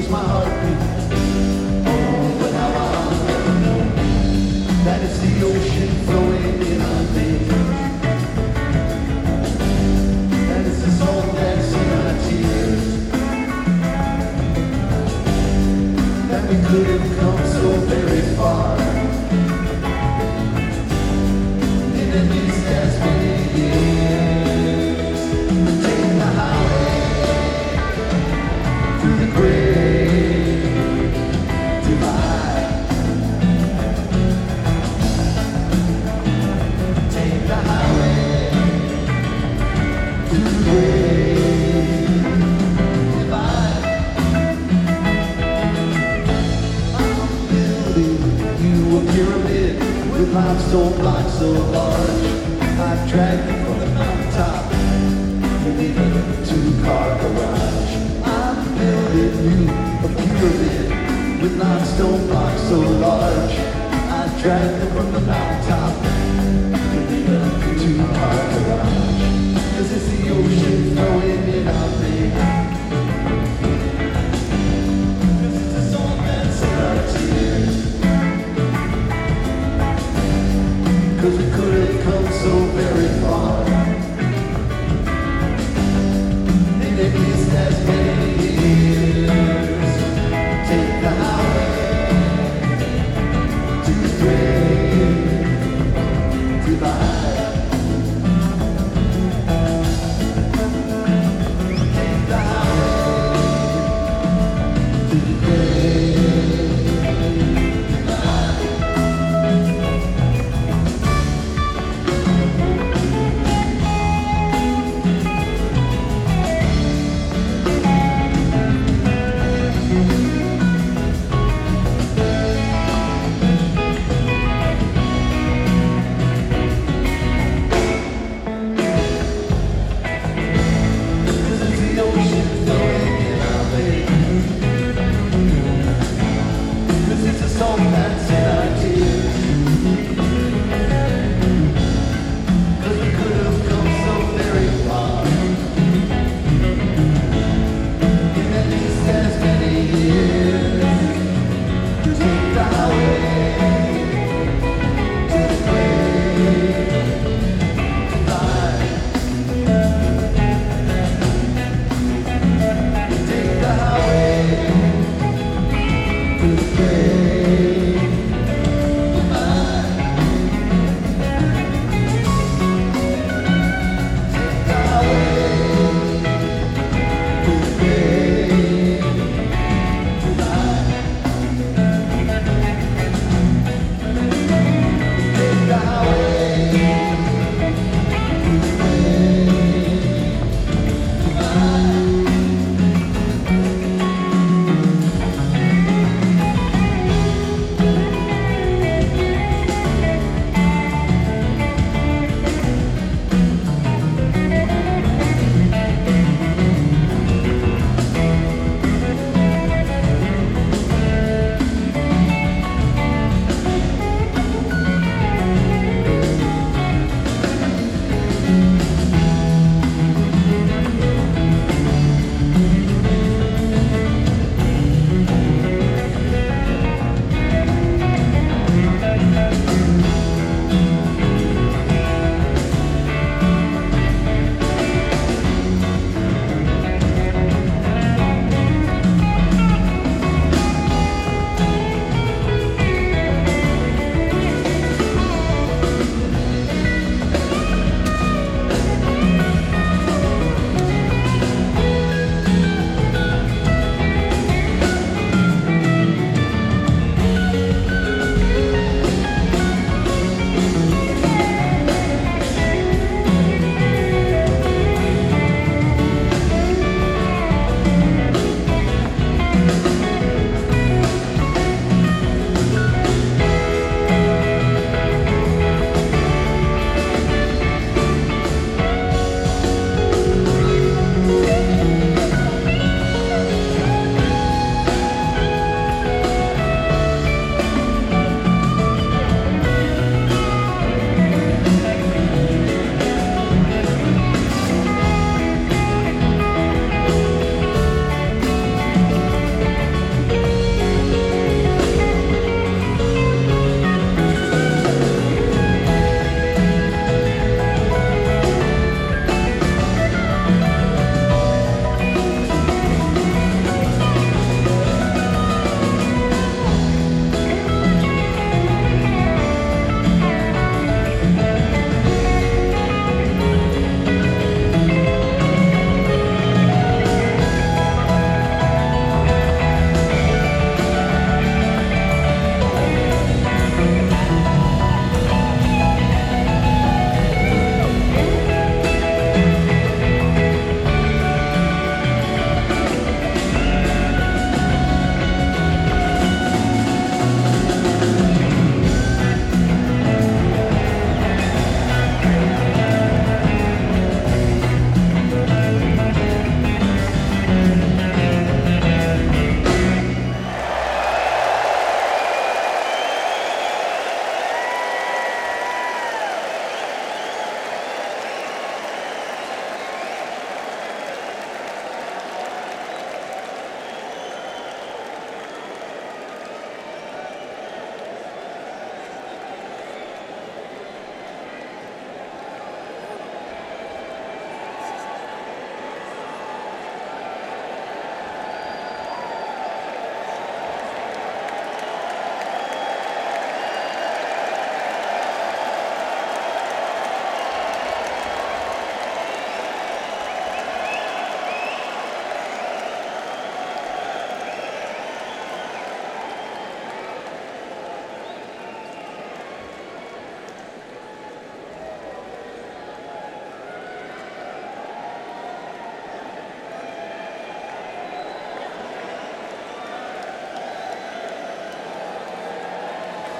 changed my heartbeat. Oh, but now I know that it's the ocean flowing in our veins. That it's the salt that's in our tears. That we could have come so very far in at least as many years. Take the highway through the great divide. Take the highway through the great divide. I'm building you a pyramid with limestone blocks so large. I've dragged you from the mountaintop. You need a two-car garage. I'm building you a pyramid with limestone blocks so large. I dragged them from the mountaintop. You need a two-car garage. 'Cause it's the ocean flowing